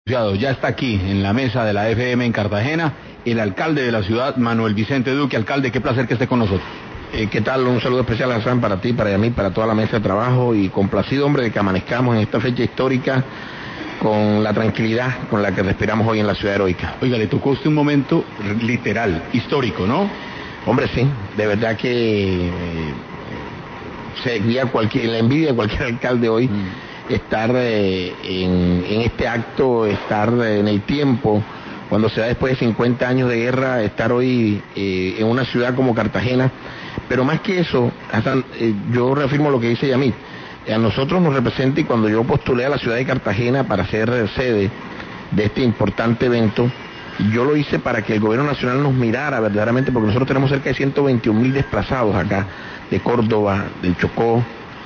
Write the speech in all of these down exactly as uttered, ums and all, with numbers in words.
Ya está aquí en la mesa de la F M en Cartagena el alcalde de la ciudad, Manuel Vicente Duque. Alcalde, qué placer que esté con nosotros. Eh, ¿Qué tal? Un saludo especial, Hassan, para ti, para mí, para toda la mesa de trabajo, y complacido, hombre, de que amanezcamos en esta fecha histórica con la tranquilidad con la que respiramos hoy en la ciudad heroica. Oiga, le tocó a usted un momento literal, histórico, ¿no? Hombre, sí, de verdad que eh, seguía cualquier, la envidia de cualquier alcalde hoy. Mm. estar eh, en, en este acto, estar en el tiempo, cuando se da después de cincuenta años de guerra, estar hoy eh, en una ciudad como Cartagena. Pero más que eso, hasta, eh, yo reafirmo lo que dice Yamil, a nosotros nos representa, y cuando yo postulé a la ciudad de Cartagena para ser sede de este importante evento, yo lo hice para que el gobierno nacional nos mirara verdaderamente, porque nosotros tenemos cerca de ciento veintiún mil desplazados acá, de Córdoba, del Chocó,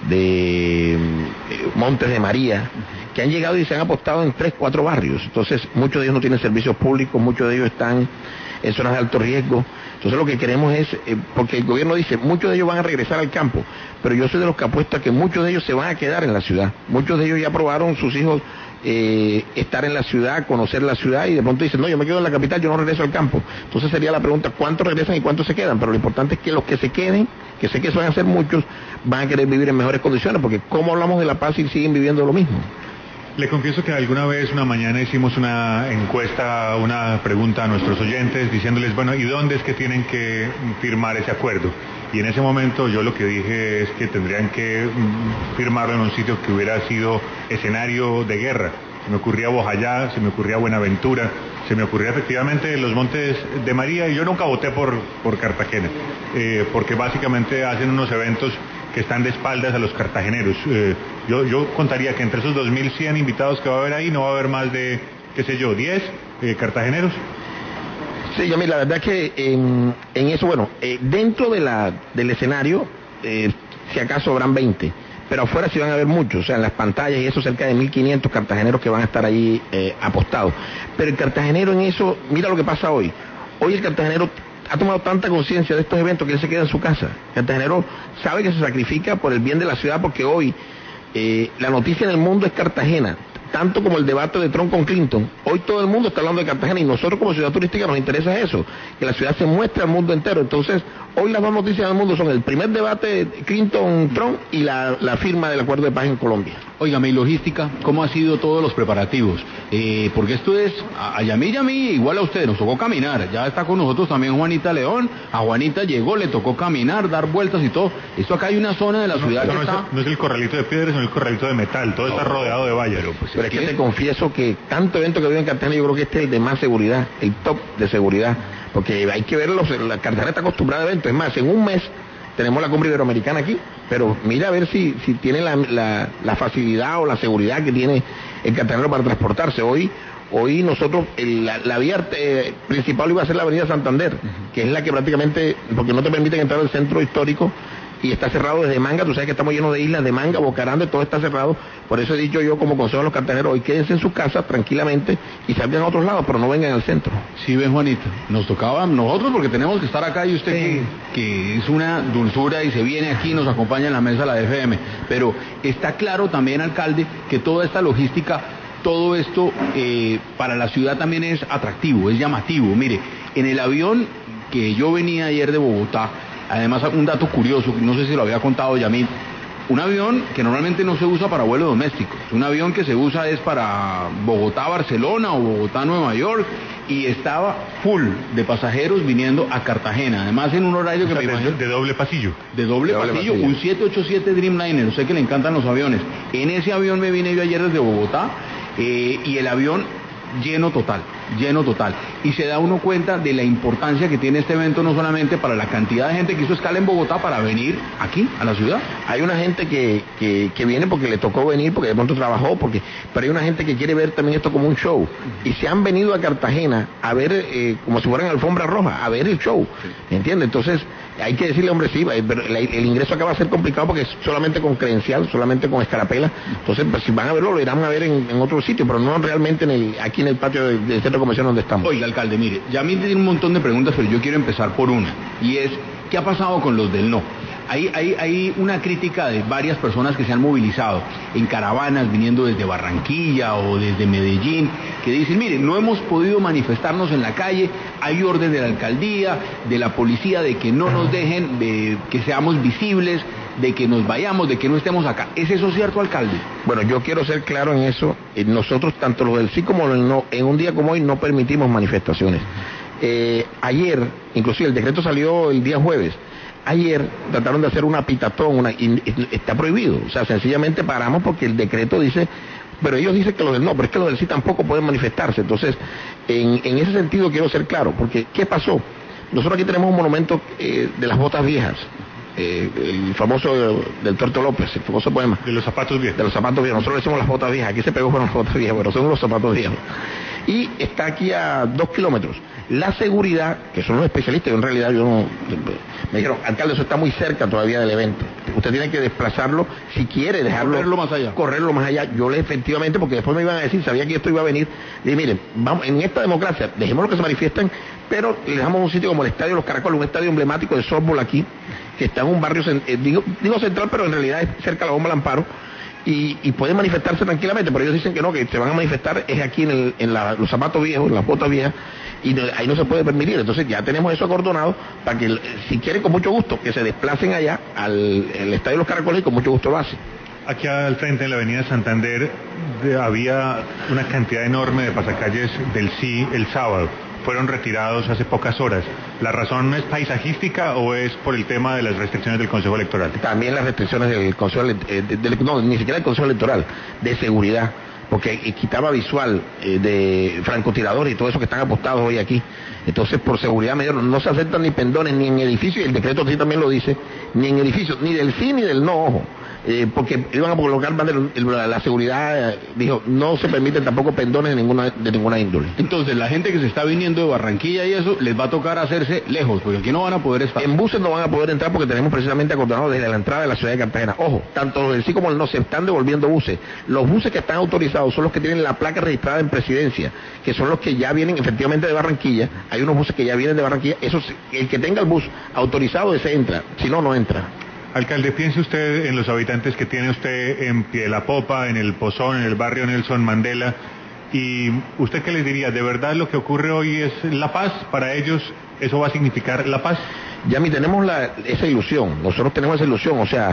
de Montes de María, que han llegado y se han apostado en tres, cuatro barrios. Entonces muchos de ellos no tienen servicios públicos, muchos de ellos están en zonas de alto riesgo. Entonces lo que queremos es, eh, porque el gobierno dice, muchos de ellos van a regresar al campo, pero yo soy de los que apuesto a que muchos de ellos se van a quedar en la ciudad. Muchos de ellos ya probaron, sus hijos, eh, estar en la ciudad, conocer la ciudad, y de pronto dicen, no, yo me quedo en la capital, yo no regreso al campo. Entonces sería la pregunta, ¿cuántos regresan y cuántos se quedan? Pero lo importante es que los que se queden, que sé que eso van a ser muchos, van a querer vivir en mejores condiciones, porque ¿cómo hablamos de la paz y siguen viviendo lo mismo? Le confieso que alguna vez, una mañana, hicimos una encuesta, una pregunta a nuestros oyentes, diciéndoles, bueno, ¿y dónde es que tienen que firmar ese acuerdo? Y en ese momento yo lo que dije es que tendrían que firmarlo en un sitio que hubiera sido escenario de guerra. Se me ocurría Bojayá, se me ocurría Buenaventura, se me ocurría efectivamente los Montes de María, y yo nunca voté por, por Cartagena, eh, porque básicamente hacen unos eventos que están de espaldas a los cartageneros. Eh, yo, yo contaría que entre esos dos mil cien invitados que va a haber ahí, no va a haber más de, qué sé yo, diez eh, cartageneros. Sí, Yamil, la verdad que en, en eso, bueno, eh, dentro de la, del escenario, eh, si acaso habrán veinte, pero afuera sí van a haber muchos, o sea, en las pantallas y eso, cerca de mil quinientos cartageneros que van a estar ahí eh, apostados. Pero el cartagenero en eso, mira lo que pasa hoy. Hoy el cartagenero ha tomado tanta conciencia de estos eventos que él se queda en su casa. El cartagenero sabe que se sacrifica por el bien de la ciudad, porque hoy eh, la noticia en el mundo es Cartagena, tanto como el debate de Trump con Clinton. Hoy todo el mundo está hablando de Cartagena, y nosotros como ciudad turística nos interesa eso, que la ciudad se muestre al mundo entero. Entonces, hoy las dos noticias del mundo son el primer debate Clinton-Trump y la, la firma del acuerdo de paz en Colombia. Óigame, ¿y logística? ¿Cómo ha sido todos los preparativos? Eh, porque esto es, a Yamil y a mí, igual a ustedes, nos tocó caminar. Ya está con nosotros también Juanita León. A Juanita llegó, le tocó caminar, dar vueltas y todo. Esto acá hay una zona de la no, ciudad no, que no está... Es, no es el corralito de piedras, sino el corralito de metal. Todo no, está rodeado de vallas. Pero, pues, pero es, es que, que te confieso que tanto evento que vive en Cartagena, yo creo que este es el de más seguridad, el top de seguridad. Porque hay que ver, los, la Cartagena está acostumbrada a eventos. Es más, en un mes tenemos la cumbre iberoamericana aquí, pero mira a ver si, si tiene la, la, la facilidad o la seguridad que tiene el cartagenero para transportarse. Hoy hoy nosotros, el, la, la vía eh, principal iba a ser la avenida Santander, uh-huh. que es la que prácticamente, porque no te permiten entrar al centro histórico, y está cerrado desde Manga. Tú sabes que estamos llenos de islas de Manga, Bocaranda, todo está cerrado. Por eso he dicho yo, como consejo a los cartageneros, hoy quédense en su casa tranquilamente y salgan a otros lados, pero no vengan al centro. Sí, ven, Juanita, nos tocaba nosotros porque tenemos que estar acá, y usted sí. que, que es una dulzura y se viene aquí, nos acompaña en la mesa de la F M, pero está claro también, alcalde, que toda esta logística, todo esto eh, para la ciudad también es atractivo, es llamativo. Mire, en el avión que yo venía ayer de Bogotá, además, un dato curioso, no sé si lo había contado Yamil, un avión que normalmente no se usa para vuelos domésticos, un avión que se usa es para Bogotá-Barcelona o Bogotá-Nueva York, y estaba full de pasajeros viniendo a Cartagena, además en un horario que o sea, me de, imagino... De doble pasillo. De doble, doble pasillo, pasillo, un siete ochenta y siete Dreamliner, sé que le encantan los aviones. En ese avión me vine yo ayer desde Bogotá, eh, y el avión lleno total, lleno total. Y se da uno cuenta de la importancia que tiene este evento, no solamente para la cantidad de gente que hizo escala en Bogotá para venir aquí, a la ciudad. Hay una gente que, que, que viene porque le tocó venir, porque de pronto trabajó, porque pero hay una gente que quiere ver también esto como un show. Uh-huh. Y se han venido a Cartagena a ver, eh, como si fueran alfombra roja, a ver el show. Sí. ¿Entiendes? Entonces, hay que decirle, hombre, sí, pero el, el ingreso acá va a ser complicado porque es solamente con credencial, solamente con escarapela. Entonces, pues, si van a verlo, lo irán a ver en, en otro sitio, pero no realmente en el, aquí en el patio del, del centro comercial donde estamos. Oiga, alcalde, mire, ya a mí tiene un montón de preguntas, pero yo quiero empezar por una, y es, ¿qué ha pasado con los del no? Hay, hay, hay una crítica de varias personas que se han movilizado en caravanas viniendo desde Barranquilla o desde Medellín, que dicen, mire, no hemos podido manifestarnos en la calle, hay orden de la alcaldía, de la policía, de que no nos dejen, de que seamos visibles, de que nos vayamos, de que no estemos acá. ¿Es eso cierto, alcalde? Bueno, yo quiero ser claro en eso. Nosotros, tanto los del sí como los del no, en un día como hoy no permitimos manifestaciones. Eh, ayer, inclusive el decreto salió el día jueves, ayer trataron de hacer una pitatón, una, y, y, está prohibido, o sea, sencillamente paramos porque el decreto dice, pero ellos dicen que los del no, pero es que los del sí tampoco pueden manifestarse. Entonces, en, en ese sentido quiero ser claro, porque ¿qué pasó? Nosotros aquí tenemos un monumento eh, de las botas viejas, eh, el famoso del Tuerto López, el famoso poema. De los zapatos viejos. De los zapatos viejos, nosotros le decimos las botas viejas, aquí se pegó con las botas viejas, pero son los zapatos viejos. Y está aquí a dos kilómetros. La seguridad, que son los especialistas, yo en realidad yo no, me dijeron, alcalde, eso está muy cerca todavía del evento. Usted tiene que desplazarlo, si quiere dejarlo. Correrlo más allá. Correrlo más allá. Yo le efectivamente, porque después me iban a decir, sabía que esto iba a venir. Y miren, vamos, en esta democracia, dejémoslo que se manifiesten, pero le dejamos un sitio como el Estadio Los Caracoles, un estadio emblemático de softball aquí, que está en un barrio, eh, digo, digo central, pero en realidad es cerca de la Bomba del Amparo. Y, y pueden manifestarse tranquilamente, pero ellos dicen que no, que se van a manifestar es aquí en, el, en la, los zapatos viejos, en las botas viejas, y no, ahí no se puede permitir. Entonces ya tenemos eso acordonado para que, si quieren, con mucho gusto, que se desplacen allá al el Estadio de los Caracoles, y con mucho gusto lo hacen. Aquí al frente, en la avenida Santander, de, había una cantidad enorme de pasacalles del sí el sábado. Fueron retirados hace pocas horas. ¿La razón es paisajística o es por el tema de las restricciones del Consejo Electoral? También las restricciones del Consejo eh, de, de, no, ni siquiera del Consejo Electoral, de seguridad, porque quitaba visual eh, de francotiradores y todo eso que están apostados hoy aquí. Entonces, por seguridad mayor, no se aceptan ni pendones ni en edificios, y el decreto sí también lo dice, ni en edificios, ni del sí ni del no, ojo. Eh, porque iban a colocar más de la, la seguridad, eh, dijo, no se permiten tampoco pendones de ninguna, de ninguna índole. Entonces, la gente que se está viniendo de Barranquilla y eso, les va a tocar hacerse lejos, porque aquí no van a poder estar. En buses no van a poder entrar porque tenemos precisamente acordado desde la entrada de la ciudad de Cartagena. Ojo, tanto los del sí como el no se están devolviendo buses. Los buses que están autorizados son los que tienen la placa registrada en presidencia, que son los que ya vienen efectivamente de Barranquilla. Hay unos buses que ya vienen de Barranquilla. Eso, el que tenga el bus autorizado, ese entra, si no, no entra. Alcalde, piense usted en los habitantes que tiene usted en Pielapopa, en El Pozón, en el barrio Nelson Mandela, y ¿usted qué les diría? ¿De verdad lo que ocurre hoy es la paz? ¿Para ellos eso va a significar la paz? Yami, tenemos la, esa ilusión, nosotros tenemos esa ilusión, o sea,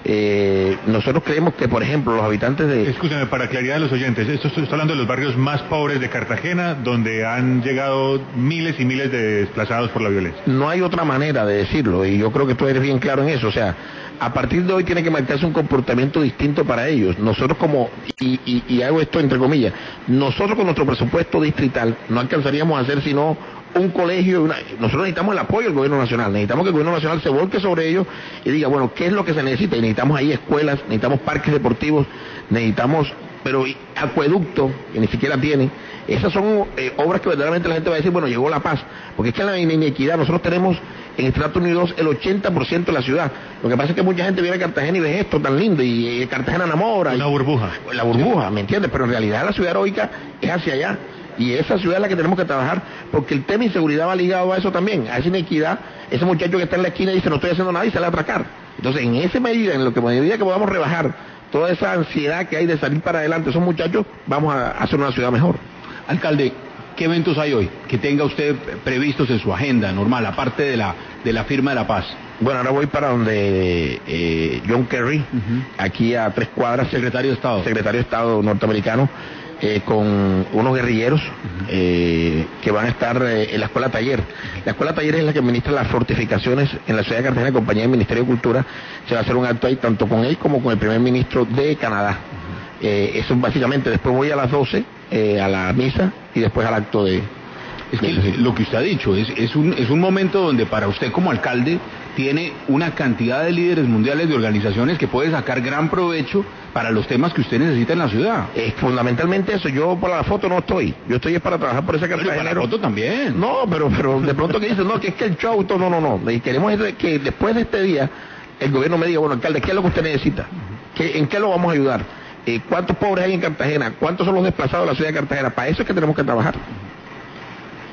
eh, nosotros creemos que, por ejemplo, los habitantes de... Escúcheme, para claridad de los oyentes, esto estoy hablando de los barrios más pobres de Cartagena, donde han llegado miles y miles de desplazados por la violencia. No hay otra manera de decirlo, y yo creo que tú eres bien claro en eso, o sea, a partir de hoy tiene que marcarse un comportamiento distinto para ellos. Nosotros como, y, y, y hago esto entre comillas, nosotros con nuestro presupuesto distrital no alcanzaríamos a hacer sino un colegio, una, nosotros necesitamos el apoyo del gobierno nacional, necesitamos que el gobierno nacional se volque sobre ellos y diga, bueno, ¿qué es lo que se necesita? Y necesitamos ahí escuelas, necesitamos parques deportivos, necesitamos, pero acueducto, que ni siquiera tiene. Esas son eh, obras que verdaderamente la gente va a decir, bueno, llegó la paz, porque es que en la inequidad nosotros tenemos en Estrato Unido dos el ochenta por ciento de la ciudad. Lo que pasa es que mucha gente viene a Cartagena y ve esto tan lindo, y, y Cartagena enamora. Una y, burbuja. La burbuja, ¿me entiendes? Pero en realidad la ciudad heroica es hacia allá. Y esa ciudad es la que tenemos que trabajar, porque el tema de inseguridad va ligado a eso también, a esa inequidad. Ese muchacho que está en la esquina y dice, no estoy haciendo nada, y sale a atracar. Entonces, en esa medida, en lo que medida que podamos rebajar toda esa ansiedad que hay de salir para adelante esos muchachos, vamos a hacer una ciudad mejor. Alcalde, ¿qué eventos hay hoy que tenga usted previstos en su agenda normal, aparte de la, de la firma de la paz? Bueno, ahora voy para donde eh, John Kerry, uh-huh. aquí a tres cuadras, secretario de Estado, secretario de Estado norteamericano, eh, con unos guerrilleros uh-huh. eh, que van a estar eh, en la escuela taller. La escuela taller es la que administra las fortificaciones en la ciudad de Cartagena, compañía del Ministerio de Cultura. Se va a hacer un acto ahí tanto con él como con el primer ministro de Canadá. Uh-huh. eh, eso básicamente, después voy a las doce eh, a la misa y después al acto de... Es que lo que usted ha dicho es, es, un, es un momento donde para usted como alcalde tiene una cantidad de líderes mundiales de organizaciones que puede sacar gran provecho para los temas que usted necesita en la ciudad. Es fundamentalmente eso. Yo por la foto no estoy. Yo estoy para trabajar por ese cartagenero. Para la foto también. No, pero, pero de pronto que dicen, no, que es que el show, no, no, no. Y queremos que después de este día el gobierno me diga, bueno, alcalde, ¿qué es lo que usted necesita? ¿Qué, ¿En qué lo vamos a ayudar? Eh, ¿Cuántos pobres hay en Cartagena? ¿Cuántos son los desplazados de la ciudad de Cartagena? Para eso es que tenemos que trabajar.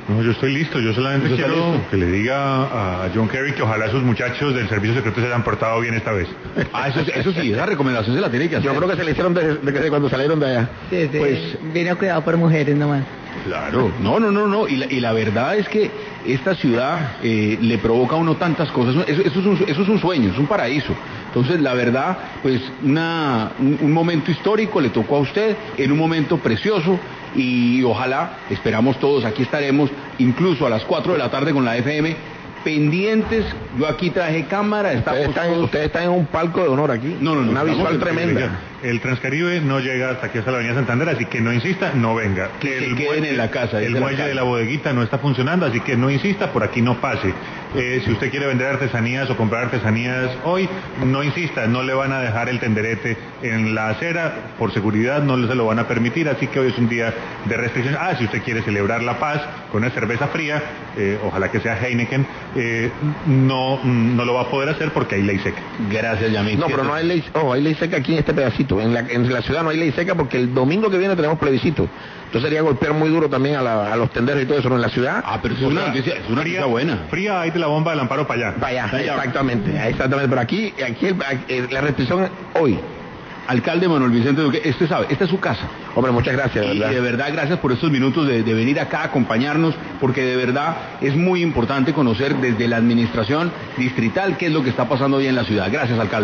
No, yo estoy listo, yo solamente quiero que le diga a John Kerry que ojalá sus muchachos del servicio secreto se hayan portado bien esta vez. Ah, eso, eso sí, esa recomendación se la tiene que hacer. Yo creo que se le hicieron desde de, de cuando salieron de allá. Sí, sí, pues viene cuidado por mujeres nomás. Claro, no, no, no, no, y la, y la verdad es que esta ciudad eh, le provoca a uno tantas cosas, eso, eso, es un, eso es un sueño, es un paraíso. Entonces, la verdad, pues una, un, un momento histórico le tocó a usted, en un momento precioso, y ojalá, esperamos todos, aquí estaremos, incluso a las cuatro de la tarde con la F M, pendientes. Yo aquí traje cámara, estamos ustedes están, todos... ustedes están en un palco de honor aquí. No, no, no, una visual tremenda. El Transcaribe no llega hasta aquí hasta la Avenida Santander, así que no insista, no venga. Que el se queden en la casa. El muelle de la bodeguita no está funcionando, así que no insista, por aquí no pase. Eh, si usted quiere vender artesanías o comprar artesanías hoy, no insista, no le van a dejar el tenderete en la acera, por seguridad no se lo van a permitir, así que hoy es un día de restricciones. Ah, si usted quiere celebrar la paz con una cerveza fría, eh, ojalá que sea Heineken, eh, no, no lo va a poder hacer porque hay ley seca. Gracias, Yamil. No, pero no hay ley, oh, hay ley seca aquí en este pedacito. En la, en la ciudad no hay ley seca porque el domingo que viene tenemos plebiscito. Entonces sería golpear muy duro también a, la, a los tenderos y todo eso, ¿no? En la ciudad. Ah, pero es una noticia, es una noticia buena. Fría hay de la bomba del Amparo para allá. Para allá, para allá. Exactamente, exactamente. Pero aquí, aquí el, el, la restricción hoy. Alcalde Manuel Vicente Duque, este sabe, esta es su casa. Hombre, muchas gracias, de y verdad. de verdad, gracias por estos minutos de, de venir acá a acompañarnos, porque de verdad es muy importante conocer desde la administración distrital qué es lo que está pasando hoy en la ciudad. Gracias, alcalde.